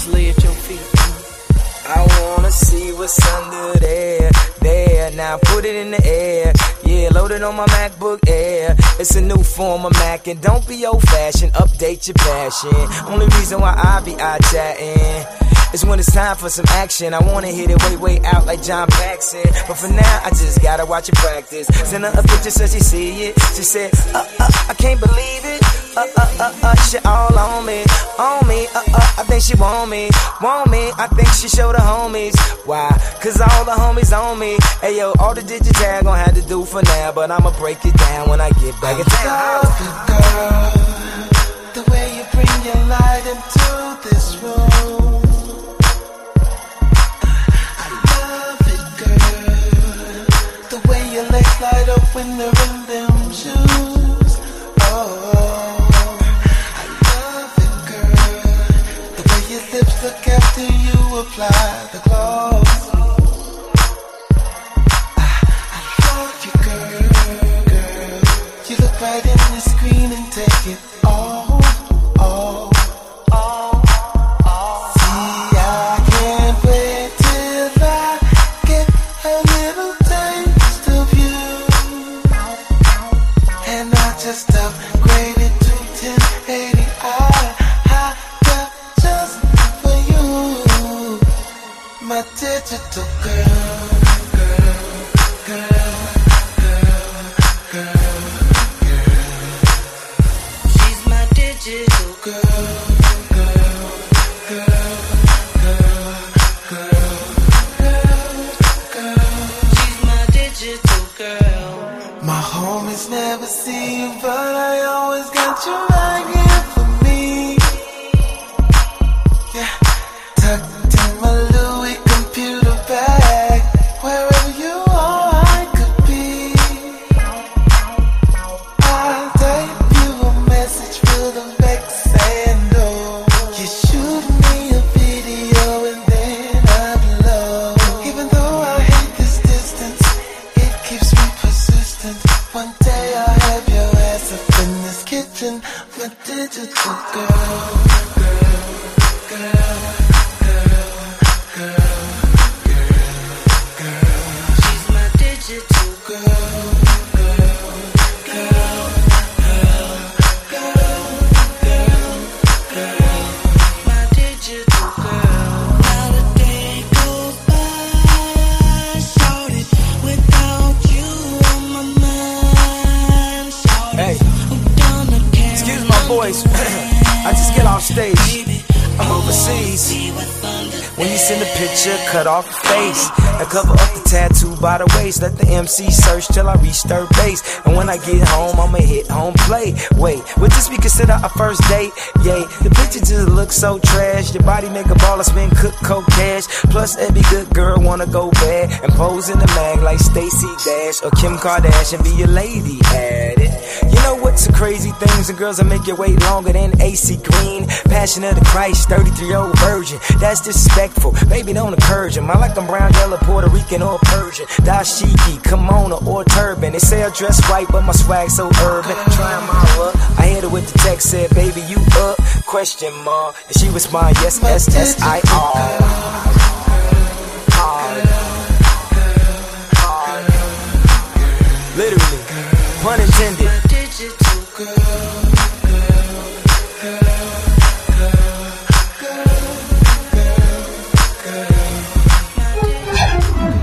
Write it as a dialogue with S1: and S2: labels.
S1: just lay at your feet.
S2: I wanna see what's under there. Now put it in the air. Yeah, load it on my MacBook Air. It's a new form of Mac, and don't be old-fashioned. Update your passion. Only reason why I be chatting is when it's time for some action. I wanna hit it way out like John Paxson, but for now I just gotta watch it practice. Send her a picture so she see it. She said, I can't believe it. She all on me. I think she want me. I think she showed her homies. Why? Cause all the homies on me. Hey yo, all the digits I gon' have to do for now, but I'ma break it down when I get back in town.
S3: I love it, girl, the way you bring your light into this room. I love it, girl, the way your legs light up when they're in them shoes. Your lips look after you apply the gloss. I love you, girl. You look right in the screen and take it all. See, I can't wait till I get a little taste of you, and I just upgraded to 1080i. My digital girl. She's my digital girl. She's my digital girl. My homies never see you, but I always got you right here for me. Yeah, tucked in my Louis computer bag. Wherever you are, I could be. I'll type you a message full of saying no. You shoot me a video and then upload. Even though I hate this distance, it keeps me persistent. One day I'll have your ass up in this kitchen, my digital girl. She's my digital girl. My digital girl. Not a day goes by, shorty, without you on my mind. Shorty,
S2: Hey,
S3: I'm gonna carry
S2: excuse my voice. I just get off stage. I'm overseas. When you send a picture, cut off the face and cover up the tattoo by the waist. Let the MC search till I reach third base. And when I get home, I'ma hit home plate. Wait, would this be considered a first date? Yay, the picture just looks so trash. Your body make a baller spin, cook coke cash. Plus every good girl wanna go bad and pose in the mag like Stacey Dash or Kim Kardashian. Be a lady at it. You know what's the crazy things and girls that make you wait longer than AC Green. Passion of the Christ, 33-year-old virgin. That's disrespectful. Baby, don't encourage him. I like them brown, yellow, Puerto Rican, or Persian. Dashiki, kimono, or turban. They say I dress white, but my swag so urban. Trying my luck. I hit her with the text, said, baby, you up? Question mark. And she responded, yes, SSIR.